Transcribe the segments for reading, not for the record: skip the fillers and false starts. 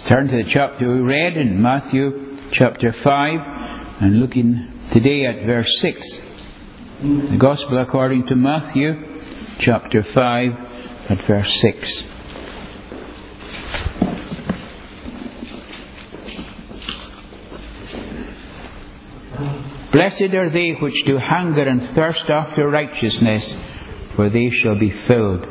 Turn to the chapter we read in Matthew chapter 5 and looking today at verse 6. The Gospel according to Matthew chapter 5 at verse 6. Blessed are they which do hunger and thirst after righteousness, for they shall be filled.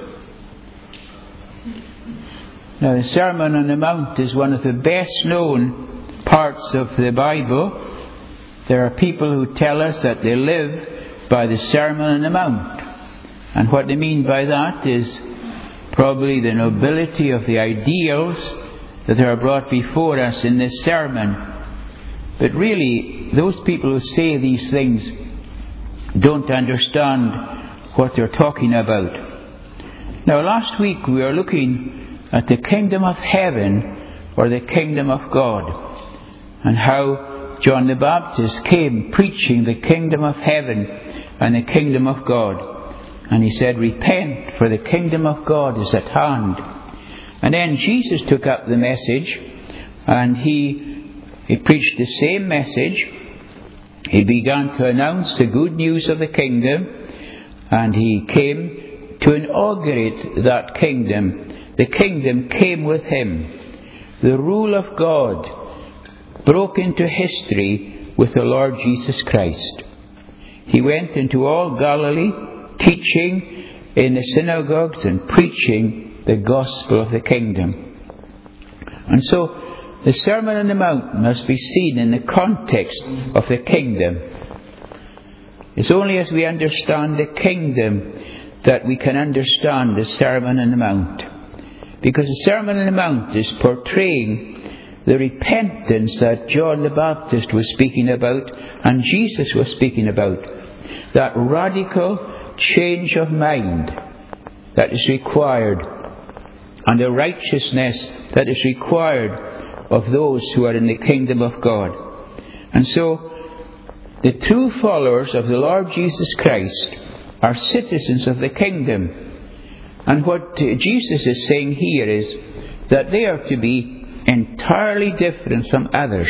Now, the Sermon on the Mount is one of the best known parts of the Bible. There are people who tell us that they live by the Sermon on the Mount. And what they mean by that is probably the nobility of the ideals that are brought before us in this sermon. But really, those people who say these things don't understand what they're talking about. Now, last week we were looking at the kingdom of heaven, or the kingdom of God, and how John the Baptist came preaching the kingdom of heaven and the kingdom of God. And he said, repent, for the kingdom of God is at hand. And then Jesus took up the message, and he preached the same message. He began to announce the good news of the kingdom, and he came to inaugurate that kingdom. The kingdom came with him. The rule of God broke into history with the Lord Jesus Christ. He went into all Galilee, teaching in the synagogues and preaching the gospel of the kingdom. And so the Sermon on the Mount must be seen in the context of the kingdom. It's only as we understand the kingdom that we can understand the Sermon on the Mount. Because the Sermon on the Mount is portraying the repentance that John the Baptist was speaking about and Jesus was speaking about. That radical change of mind that is required, and the righteousness that is required of those who are in the kingdom of God. And so, the true followers of the Lord Jesus Christ are citizens of the kingdom. And what Jesus is saying here is that they are to be entirely different from others.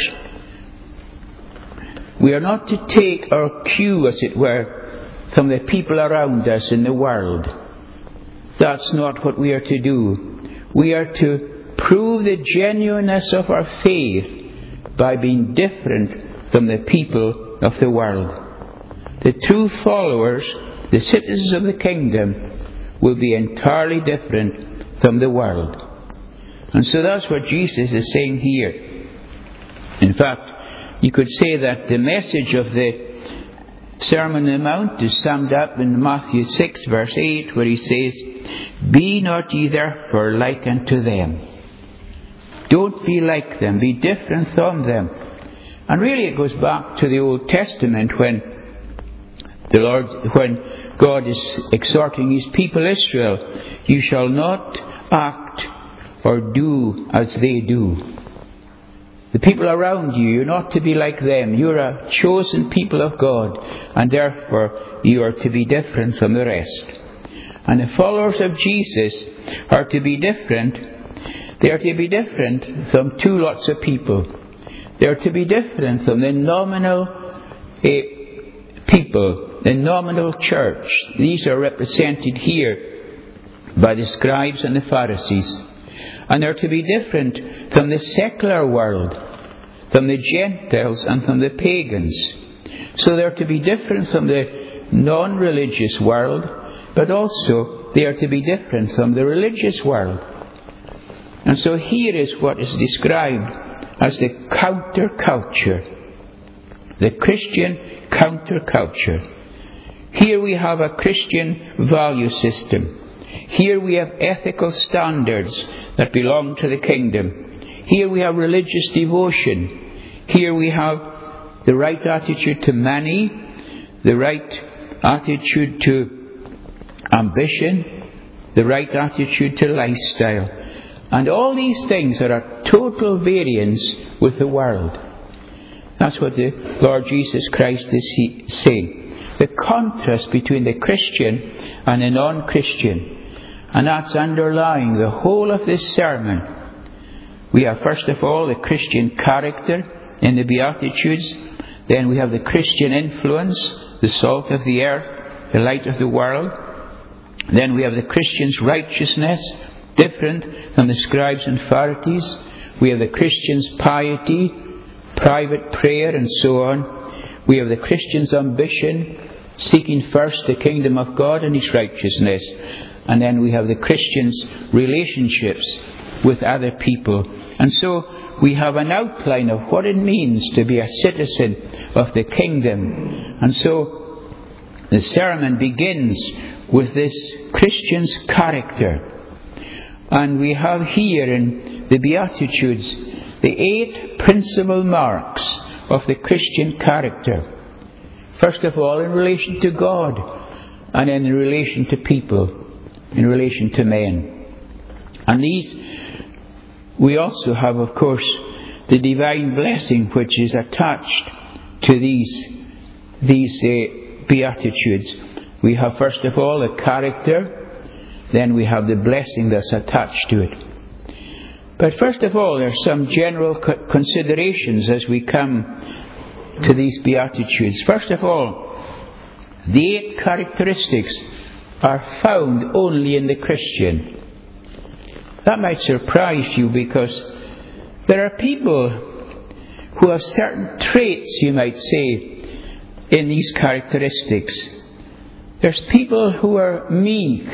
We are not to take our cue, as it were, from the people around us in the world. That's not what we are to do. We are to prove the genuineness of our faith by being different from the people of the world. The true followers, the citizens of the kingdom, will be entirely different from the world. And so that's what Jesus is saying here. In fact, you could say that the message of the Sermon on the Mount is summed up in Matthew 6 verse 8, where he says, be not ye therefore like unto them. Don't be like them, be different from them. And really it goes back to the Old Testament when God is exhorting his people Israel, you shall not act or do as they do. The people around you, you're not to be like them. You're a chosen people of God, and therefore you are to be different from the rest. And the followers of Jesus are to be different. They are to be different from two lots of people. They are to be different from the nominal people, the nominal church. These are represented here by the scribes and the Pharisees. And they're to be different from the secular world, from the Gentiles and from the pagans. So they're to be different from the non-religious world, but also they are to be different from the religious world. And so here is what is described as the counterculture. The Christian counterculture. Here we have a Christian value system. Here we have ethical standards that belong to the kingdom. Here we have religious devotion. Here we have the right attitude to money, the right attitude to ambition, the right attitude to lifestyle. And all these things are a total variance with the world. That's what the Lord Jesus Christ is saying. The contrast between the Christian and the non-Christian. And that's underlying the whole of this sermon. We have, first of all, the Christian character in the Beatitudes. Then we have the Christian influence, the salt of the earth, the light of the world. Then we have the Christian's righteousness, different from the scribes and Pharisees. We have the Christian's piety, private prayer, and so on. We have the Christian's ambition, seeking first the kingdom of God and His righteousness. And then we have the Christian's relationships with other people. And so we have an outline of what it means to be a citizen of the kingdom. And so the sermon begins with this Christian's character. And we have here in the Beatitudes the 8 principal marks of the Christian character. First of all, in relation to God, and then in relation to people, in relation to men. And these, we also have, of course, the divine blessing which is attached to these Beatitudes. We have, first of all, the character, then we have the blessing that's attached to it. But first of all, there are some general considerations as we come to these Beatitudes. First of all, the 8 characteristics are found only in the Christian. That might surprise you, because there are people who have certain traits, you might say, in these characteristics. There's people who are meek.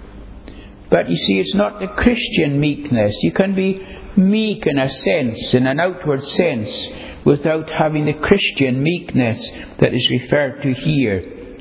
But you see, it's not the Christian meekness. You can be meek in a sense, in an outward sense, without having the Christian meekness that is referred to here.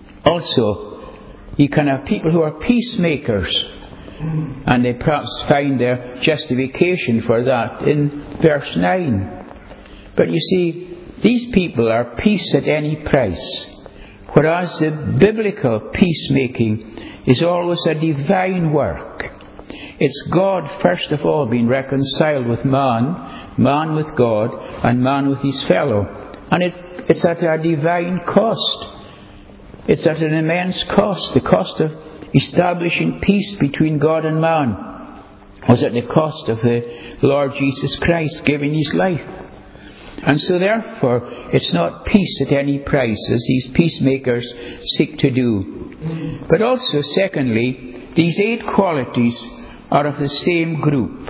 Also, you can have people who are peacemakers, and they perhaps find their justification for that in verse 9. But you see, these people are peace at any price, whereas the biblical peacemaking is always a divine work. It's God, first of all, being reconciled with man, man with God, and man with his fellow. And it's at a divine cost. It's at an immense cost. The cost of establishing peace between God and man was at the cost of the Lord Jesus Christ giving His life. And so therefore, it's not peace at any price, as these peacemakers seek to do. But also, secondly, these 8 qualities are of the same group.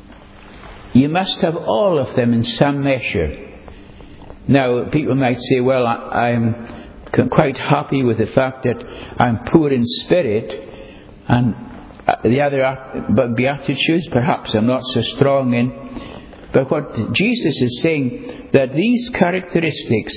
You must have all of them in some measure. Now, people might say, well, I'm quite happy with the fact that I'm poor in spirit, and the other Beatitudes, perhaps I'm not so strong in. But what Jesus is saying, that these characteristics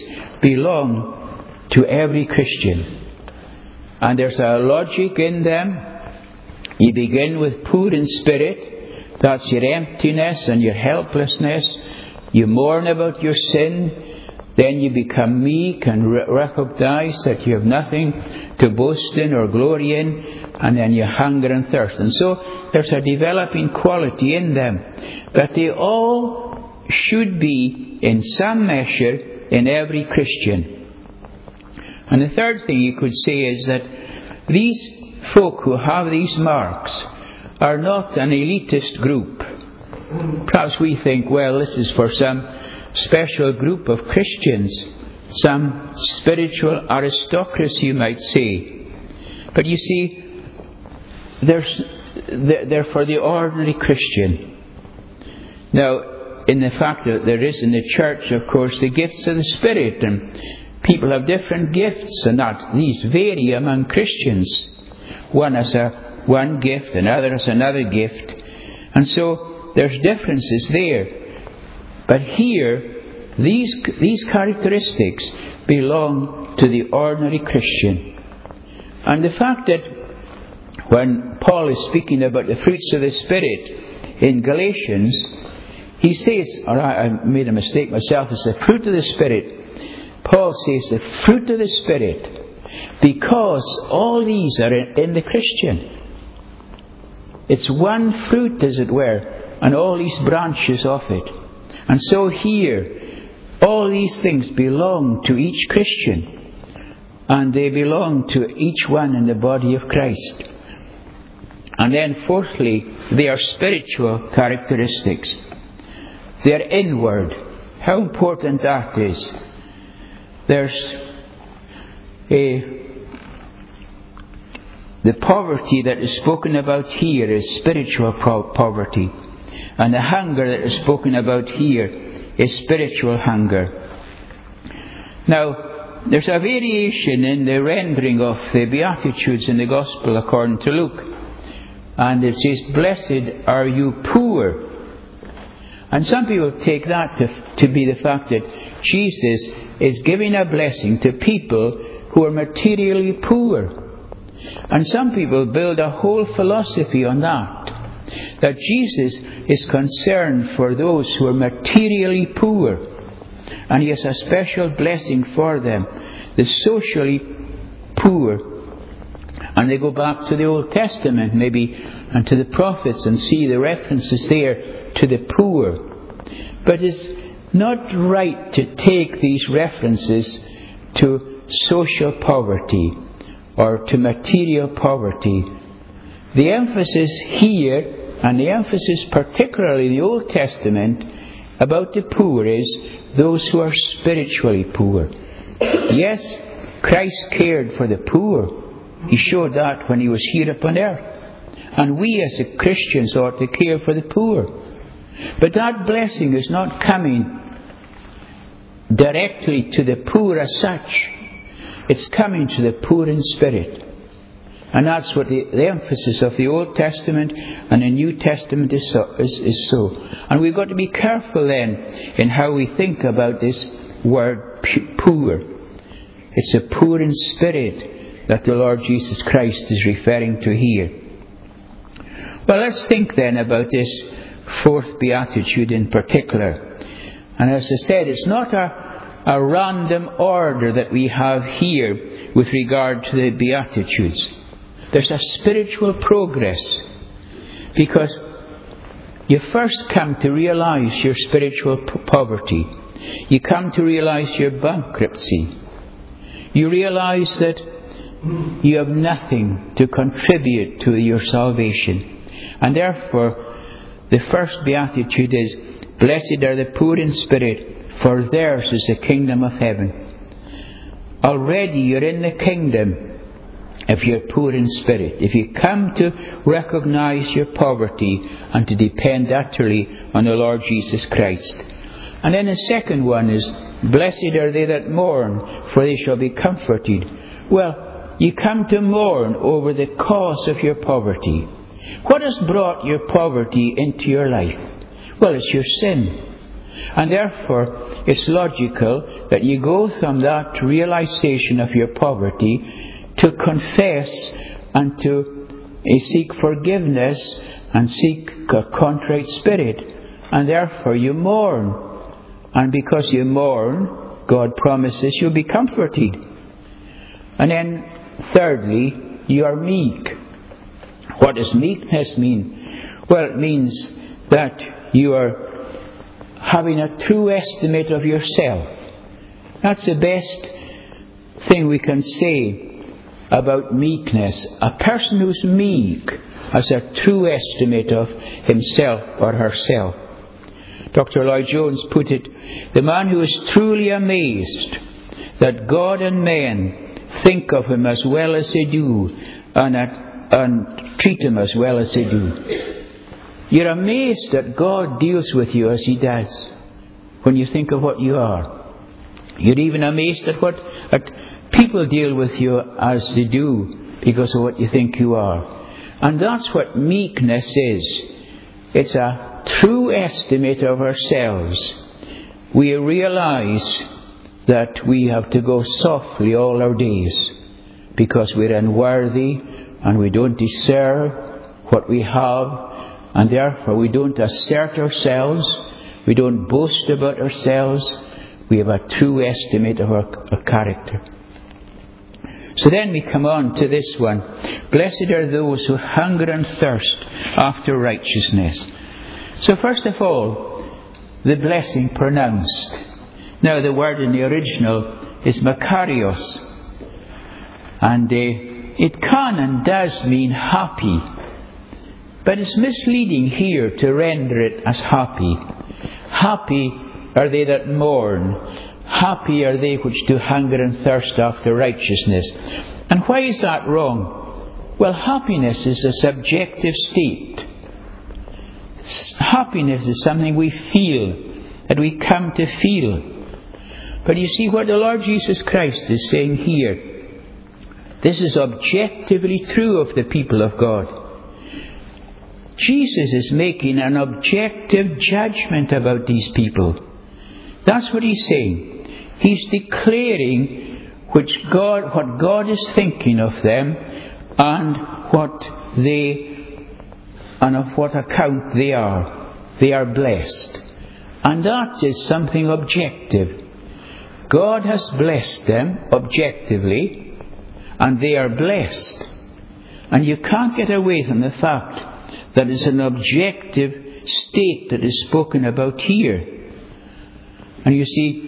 belong to every Christian. And there's a logic in them. You begin with poor in spirit. That's your emptiness and your helplessness. You mourn about your sin. Then you become meek and recognize that you have nothing to boast in or glory in. And then you hunger and thirst. And so there's a developing quality in them. But they all should be, in some measure, in every Christian. And the third thing you could say is that these folk who have these marks are not an elitist group. Perhaps we think, well, this is for some special group of Christians, some spiritual aristocracy, you might say. But you see, they're for the ordinary Christian. Now, in the fact that there is in the church, of course, the gifts of the Spirit, and people have different gifts, and that these vary among Christians. One has one gift, another has another gift. And so there's differences there. But here, these characteristics belong to the ordinary Christian. And the fact that when Paul is speaking about the fruits of the Spirit in Galatians, he says, or I made a mistake myself, it's the fruit of the Spirit. Paul says the fruit of the Spirit, because all these are in the Christian. It's one fruit, as it were, and all these branches of it. And so here, all these things belong to each Christian, and they belong to each one in the body of Christ. And then fourthly, they are spiritual characteristics. they're inward. How important that is. There's the poverty that is spoken about here is spiritual poverty. And the hunger that is spoken about here is spiritual hunger. Now, there's a variation in the rendering of the Beatitudes in the Gospel according to Luke. And it says, "Blessed are you poor." And some people take that to be the fact that Jesus is giving a blessing to people who are materially poor. And some people build a whole philosophy on that Jesus is concerned for those who are materially poor. And He has a special blessing for them, the socially poor. And they go back to the Old Testament maybe and to the prophets and see the references there to the poor. But it's not right to take these references to social poverty or to material poverty. The emphasis here, and the emphasis particularly in the Old Testament about the poor, is those who are spiritually poor. Yes, Christ cared for the poor. He showed that when He was here upon earth. And we as Christians ought to care for the poor. But that blessing is not coming directly to the poor as such. It's coming to the poor in spirit. And that's what the emphasis of the Old Testament and the New Testament is so. And we've got to be careful then in how we think about this word poor. It's the poor in spirit that the Lord Jesus Christ is referring to here. Well, let's think then about this fourth beatitude in particular. And as I said, it's not a random order that we have here with regard to the beatitudes. There's a spiritual progress, because you first come to realize your spiritual poverty. You come to realize your bankruptcy. You realize that you have nothing to contribute to your salvation. And therefore, the first beatitude is, "Blessed are the poor in spirit, for theirs is the kingdom of heaven." Already you're in the kingdom if you're poor in spirit. If you come to recognize your poverty and to depend utterly on the Lord Jesus Christ. And then the second one is, "Blessed are they that mourn, for they shall be comforted." Well, you come to mourn over the cause of your poverty. What has brought your poverty into your life? Well, it's your sin. And therefore, it's logical that you go from that realization of your poverty to confess and to seek forgiveness and seek a contrite spirit. And therefore you mourn. And because you mourn, God promises you'll be comforted. And then thirdly, you are meek. What does meekness mean? Well, it means that you are having a true estimate of yourself. That's the best thing we can say about meekness. A person who's meek has a true estimate of himself or herself. Dr. Lloyd Jones put it, "The man who is truly amazed that God and men think of him as well as they do and treat him as well as they do." You're amazed that God deals with you as He does when you think of what you are. You're even amazed at what people deal with you as they do because of what you think you are. And that's what meekness is. It's a true estimate of ourselves. We realize that we have to go softly all our days because we're unworthy and we don't deserve what we have, and therefore we don't assert ourselves, we don't boast about ourselves. We have a true estimate of our character. So then we come on to this one. "Blessed are those who hunger and thirst after righteousness." So first of all, the blessing pronounced. Now the word in the original is makarios. And it can and does mean happy. But it's misleading here to render it as happy. Happy are they that mourn. Happy are they which do hunger and thirst after righteousness. And why is that wrong? Well, happiness is a subjective state. Happiness is something we feel, that we come to feel. But you see what the Lord Jesus Christ is saying here. This is objectively true of the people of God. Jesus is making an objective judgment about these people. That's what he's saying. He's declaring what God is thinking of them and of what account they are. They are blessed. And that is something objective. God has blessed them objectively, and they are blessed. And you can't get away from the fact that it's an objective state that is spoken about here. And you see,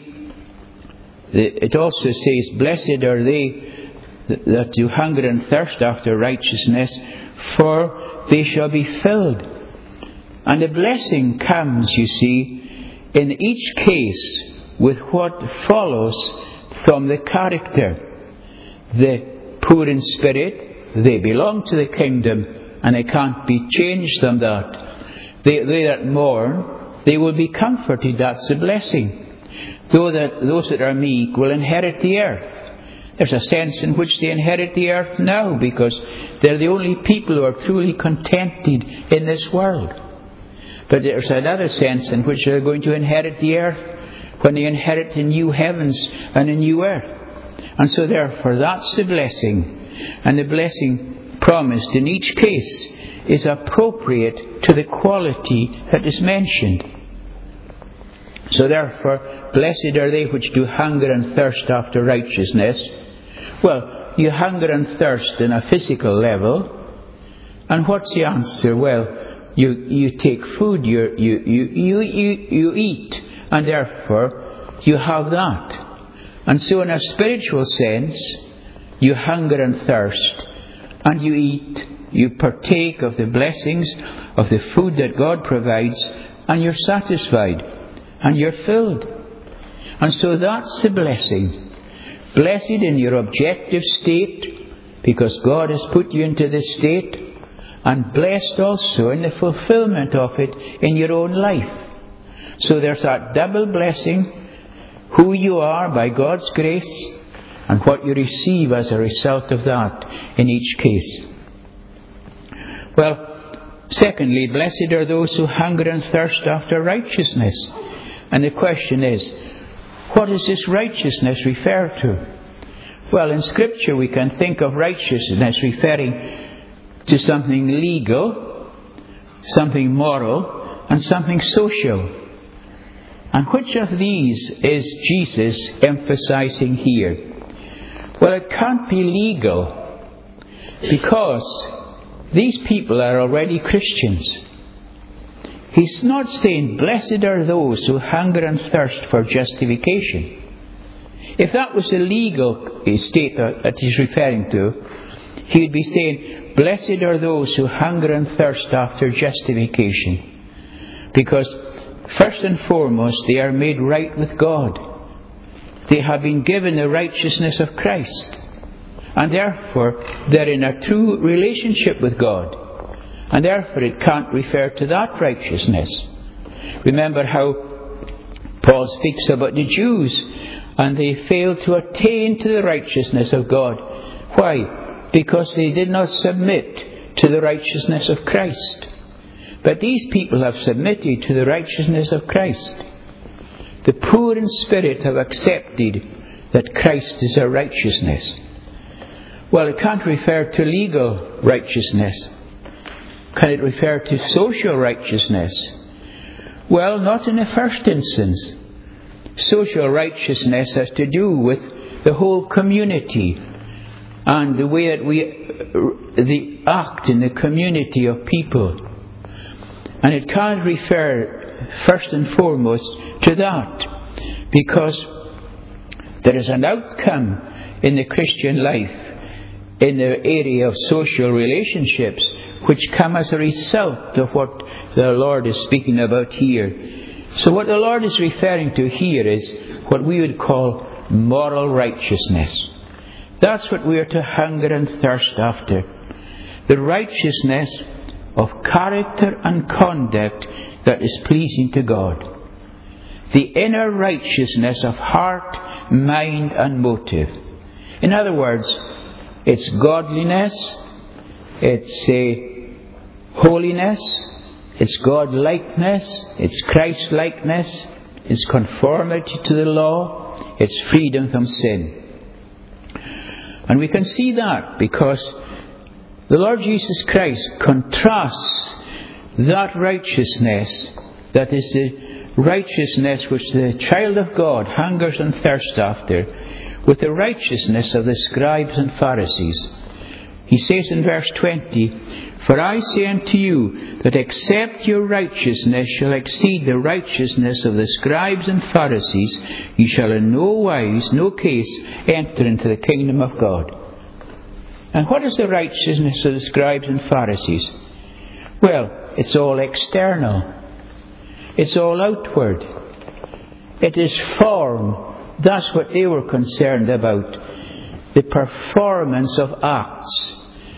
it also says, blessed are they that do hunger and thirst after righteousness, for they shall be filled. And the blessing comes, you see, in each case with what follows from the character. The poor in spirit, they belong to the kingdom, and it can't be changed from that. They that mourn, they will be comforted. That's a blessing. Those that are meek will inherit the earth. There's a sense in which they inherit the earth now, because they're the only people who are truly contented in this world. But there's another sense in which they're going to inherit the earth when they inherit the new heavens and the new earth. And so therefore that's the blessing. And the blessing promised in each case is appropriate to the quality that is mentioned. So therefore, blessed are they which do hunger and thirst after righteousness. Well, you hunger and thirst in a physical level. And what's the answer? Well, you take food, you eat, and therefore you have that. And so in a spiritual sense, you hunger and thirst, and you eat, you partake of the blessings of the food that God provides, and you're satisfied, and you're filled. And so that's the blessing. Blessed in your objective state, because God has put you into this state, and blessed also in the fulfillment of it in your own life. So there's that double blessing, who you are by God's grace, and what you receive as a result of that in each case. Well, secondly, blessed are those who hunger and thirst after righteousness. And the question is, what does this righteousness refer to? Well, in Scripture we can think of righteousness referring to something legal, something moral, and something social. And which of these is Jesus emphasizing here? Well, it can't be legal, because these people are already Christians. He's not saying, blessed are those who hunger and thirst for justification. If that was a legal state that he's referring to, he'd be saying, blessed are those who hunger and thirst after justification. Because, first and foremost, they are made right with God. They have been given the righteousness of Christ. And therefore, they're in a true relationship with God. And therefore, it can't refer to that righteousness. Remember how Paul speaks about the Jews, and they failed to attain to the righteousness of God. Why? Because they did not submit to the righteousness of Christ. But these people have submitted to the righteousness of Christ. The poor in spirit have accepted that Christ is their righteousness. Well, it can't refer to legal righteousness. Can it refer to social righteousness? Well, not in the first instance. Social righteousness has to do with the whole community and the way that we act in the community of people. And it can't refer first and foremost to that, because there is an outcome in the Christian life in the area of social relationships which come as a result of what the Lord is speaking about here. So what the Lord is referring to here is what we would call moral righteousness. That's what we are to hunger and thirst after. The righteousness of character and conduct that is pleasing to God. The inner righteousness of heart, mind and motive. In other words, it's godliness, it's holiness, it's God-likeness, it's Christ-likeness, it's conformity to the law, it's freedom from sin. And we can see that because the Lord Jesus Christ contrasts that righteousness, that is the righteousness which the child of God hungers and thirsts after, with the righteousness of the scribes and Pharisees. He says in verse 20, "For I say unto you, that except your righteousness shall exceed the righteousness of the scribes and Pharisees, ye shall in no wise, no case, enter into the kingdom of God." And what is the righteousness of the scribes and Pharisees? Well, it's all external. It's all outward. It is form. That's what they were concerned about. The performance of acts.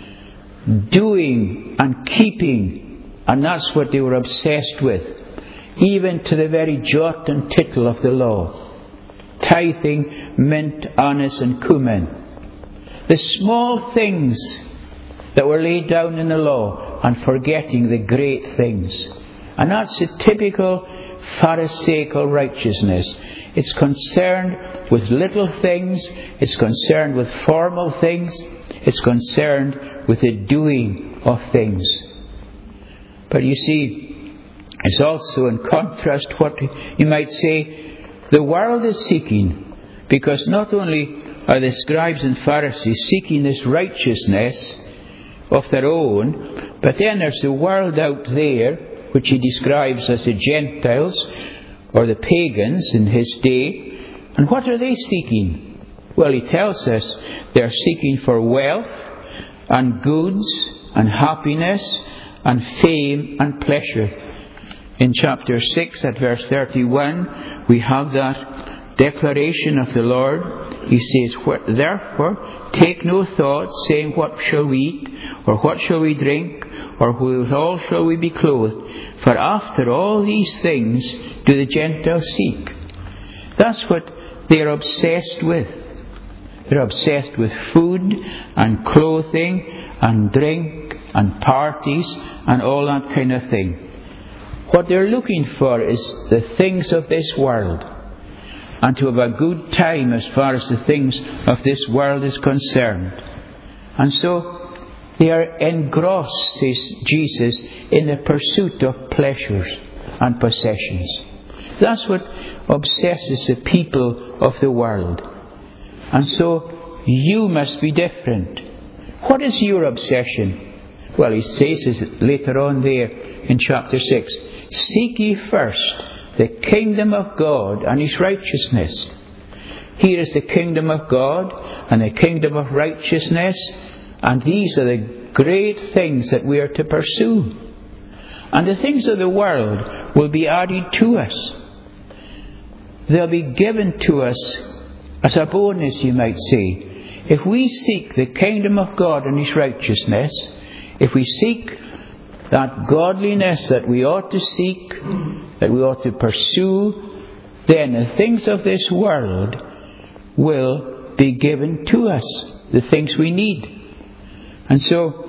Doing and keeping. And that's what they were obsessed with. Even to the very jot and tittle of the law. Tithing, mint, anise and cumin. The small things that were laid down in the law and forgetting the great things. And that's the typical Pharisaical righteousness. It's concerned with little things. It's concerned with formal things. It's concerned with the doing of things. But you see, it's also in contrast what you might say the world is seeking. Because not only are the scribes and Pharisees seeking this righteousness of their own, but then there's the world out there, which he describes as the Gentiles or the pagans in his day. And what are they seeking? Well, he tells us they're seeking for wealth and goods and happiness and fame and pleasure. In chapter 6 at verse 31, we have that declaration of the Lord. He says, "Therefore, take no thought, saying, what shall we eat, or what shall we drink, or withal shall we be clothed? For after all these things do the Gentiles seek." That's what they're obsessed with. They're obsessed with food and clothing and drink and parties and all that kind of thing. What they're looking for is the things of this world, and to have a good time as far as the things of this world is concerned. And so they are engrossed, says Jesus, in the pursuit of pleasures and possessions. That's what obsesses the people of the world. And so you must be different. What is your obsession? Well, he says it later on there in chapter 6. "Seek ye first the kingdom of God and his righteousness." Here is the kingdom of God and the kingdom of righteousness, and these are the great things that we are to pursue. And the things of the world will be added to us. They'll be given to us as a bonus, you might say. If we seek the kingdom of God and his righteousness, if we seek that godliness that we ought to seek, that we ought to pursue, then the things of this world will be given to us, the things we need. And so,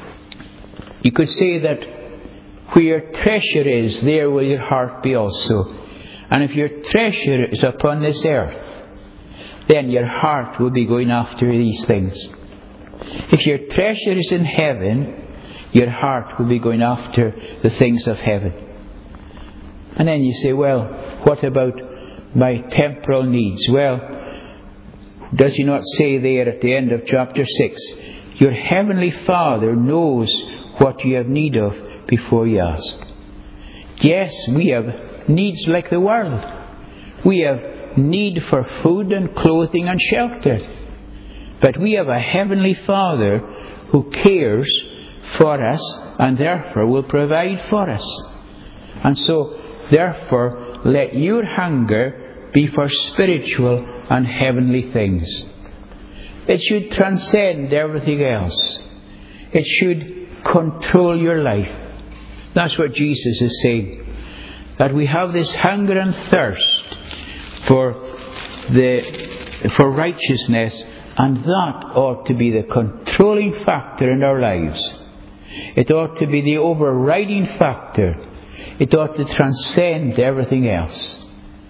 you could say that where your treasure is, there will your heart be also. And if your treasure is upon this earth, then your heart will be going after these things. If your treasure is in heaven, your heart will be going after the things of heaven. And then you say, well, what about my temporal needs? Well, does he not say there at the end of chapter 6, your heavenly Father knows what you have need of before you ask. Yes, we have needs like the world. We have need for food and clothing and shelter. But we have a heavenly Father who cares for us and therefore will provide for us. And so, therefore, let your hunger be for spiritual and heavenly things. It should transcend everything else. It should control your life. That's what Jesus is saying. That we have this hunger and thirst for righteousness, and that ought to be the controlling factor in our lives. It ought to be the overriding factor. It ought to transcend everything else.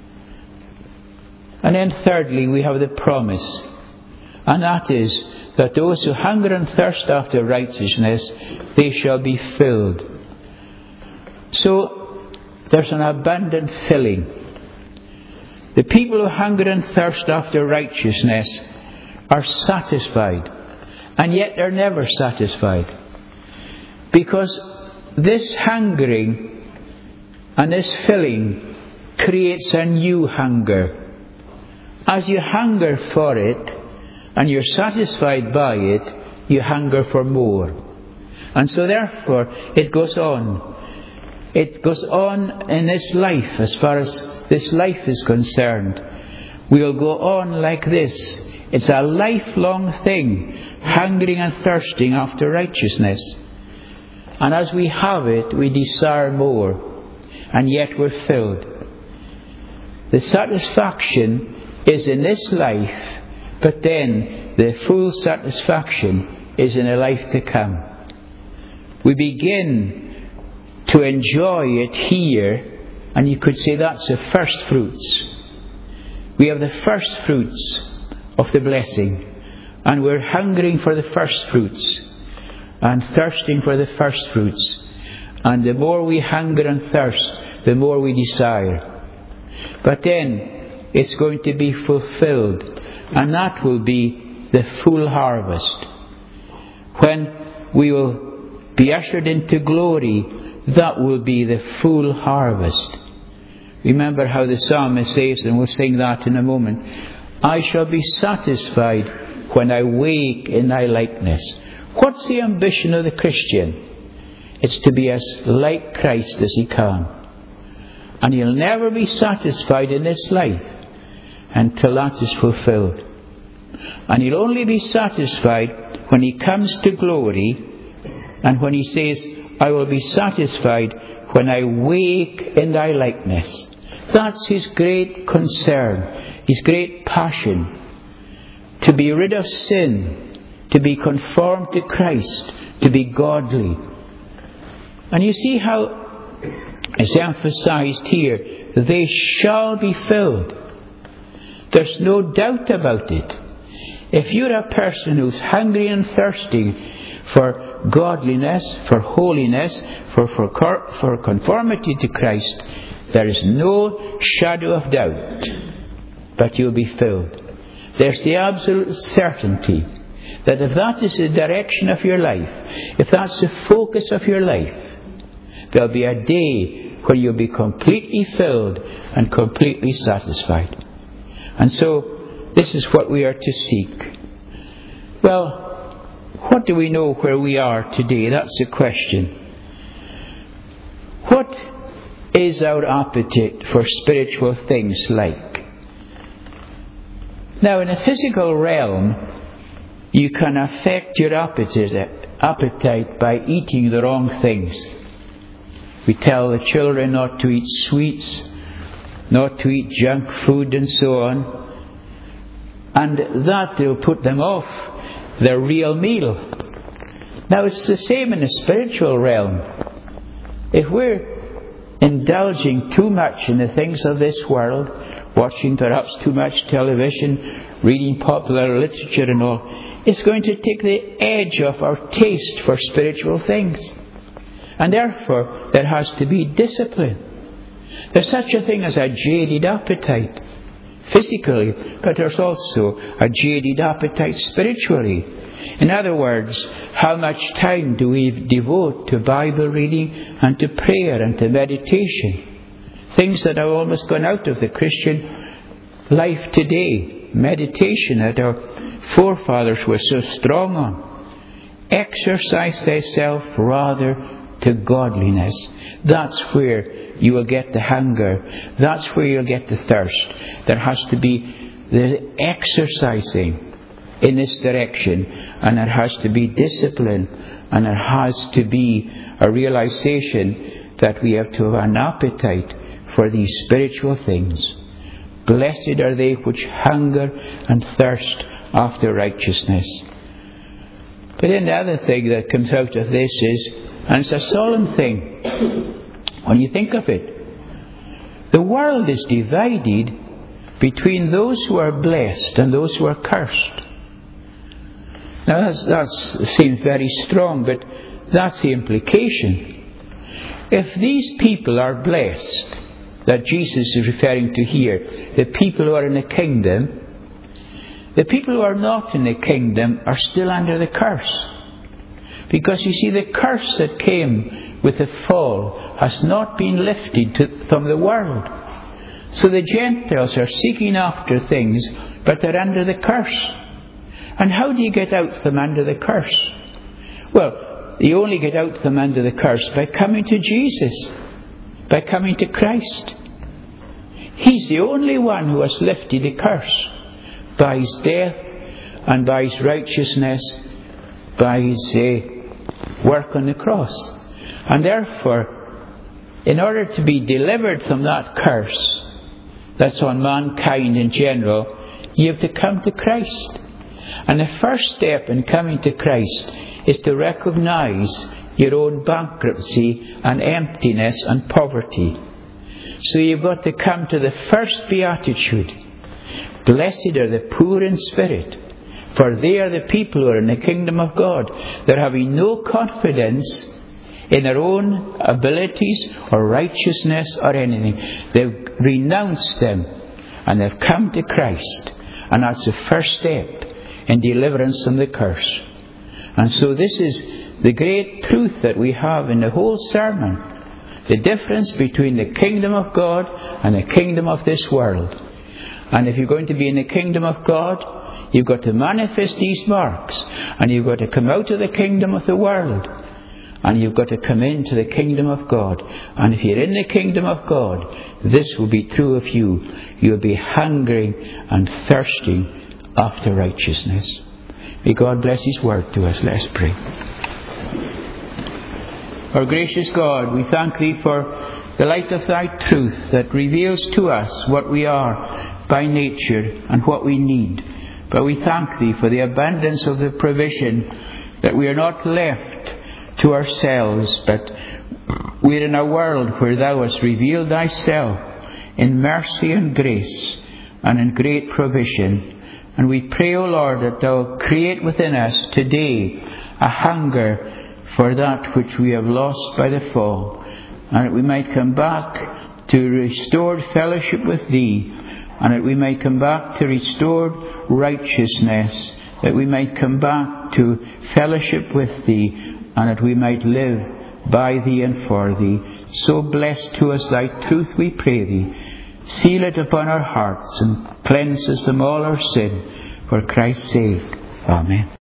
And then thirdly, we have the promise. And that is that those who hunger and thirst after righteousness, they shall be filled. So, there's an abundant filling. The people who hunger and thirst after righteousness are satisfied. And yet they're never satisfied. Because this hungering and this filling creates a new hunger. As you hunger for it, and you're satisfied by it, you hunger for more. And so therefore, it goes on. It goes on in this life, as far as this life is concerned. We'll go on like this. It's a lifelong thing, hungering and thirsting after righteousness. And as we have it, we desire more. And yet we're filled. The satisfaction is in this life, but then the full satisfaction is in a life to come. We begin to enjoy it here, and you could say that's the first fruits. We have the first fruits of the blessing, and we're hungering for the first fruits and thirsting for the first fruits. And the more we hunger and thirst, the more we desire. But then it's going to be fulfilled, and that will be the full harvest. When we will be ushered into glory, that will be the full harvest. Remember how the psalmist says, and we'll sing that in a moment, I shall be satisfied when I wake in thy likeness. What's the ambition of the Christian? It's to be as like Christ as he can. And he'll never be satisfied in this life until that is fulfilled. And he'll only be satisfied when he comes to glory, and when he says, I will be satisfied when I wake in thy likeness. That's his great concern, his great passion. To be rid of sin, to be conformed to Christ, to be godly. And you see how it's emphasized here, they shall be filled. There's no doubt about it. If you're a person who's hungry and thirsty for godliness, for holiness, for conformity to Christ, there is no shadow of doubt but you'll be filled. There's the absolute certainty that if that is the direction of your life, if that's the focus of your life, there'll be a day when you'll be completely filled and completely satisfied. And so, this is what we are to seek. Well, what do we know where we are today? That's the question. What is our appetite for spiritual things like? Now, in the physical realm, you can affect your appetite by eating the wrong things. We tell the children not to eat sweets, not to eat junk food and so on. And that will put them off their real meal. Now it's the same in the spiritual realm. If we're indulging too much in the things of this world, watching perhaps too much television, reading popular literature and all, it's going to take the edge off our taste for spiritual things. And therefore, there has to be discipline. There's such a thing as a jaded appetite, physically, but there's also a jaded appetite spiritually. In other words, how much time do we devote to Bible reading and to prayer and to meditation? Things that have almost gone out of the Christian life today. Meditation that our forefathers were so strong on. Exercise thyself rather to godliness. That's where you will get the hunger. That's where you'll get the thirst. There has to be the exercising in this direction, and there has to be discipline, and there has to be a realization that we have to have an appetite for these spiritual things. Blessed are they which hunger and thirst after righteousness. But then the other thing that comes out of this is, and it's a solemn thing when you think of it, the world is divided between those who are blessed and those who are cursed. Now that seems very strong, but that's the implication. If these people are blessed, that Jesus is referring to here, the people who are in the kingdom, the people who are not in the kingdom are still under the curse. Because you see, the curse that came with the fall has not been lifted from the world. So the Gentiles are seeking after things, but they're under the curse. And how do you get out from under the curse? Well, you only get out from under the curse by coming to Jesus, by coming to Christ. He's the only one who has lifted the curse by His death and by His righteousness, by His work on the cross. And therefore, in order to be delivered from that curse that's on mankind in general, you have to come to Christ. And the first step in coming to Christ is to recognize your own bankruptcy and emptiness and poverty. So you've got to come to the first beatitude. Blessed are the poor in spirit, for they are the people who are in the kingdom of God. They're having no confidence in their own abilities or righteousness or anything. They've renounced them and they've come to Christ. And that's the first step in deliverance from the curse. And so this is the great truth that we have in the whole sermon. The difference between the kingdom of God and the kingdom of this world. And if you're going to be in the kingdom of God, you've got to manifest these marks. And you've got to come out of the kingdom of the world. And you've got to come into the kingdom of God. And if you're in the kingdom of God, this will be true of you. You'll be hungering and thirsting after righteousness. May God bless His word to us. Let's pray. Our gracious God, we thank Thee for the light of Thy truth that reveals to us what we are by nature and what we need. But we thank Thee for the abundance of the provision, that we are not left to ourselves, but we are in a world where Thou hast revealed Thyself in mercy and grace and in great provision. And we pray, O Lord, that Thou create within us today a hunger for that which we have lost by the fall, and that we might come back to restored fellowship with Thee, and that we might come back to restored righteousness, that we might come back to fellowship with Thee, and that we might live by Thee and for Thee. So bless to us Thy truth, we pray Thee. Seal it upon our hearts and cleanse us from all our sin, for Christ's sake. Amen.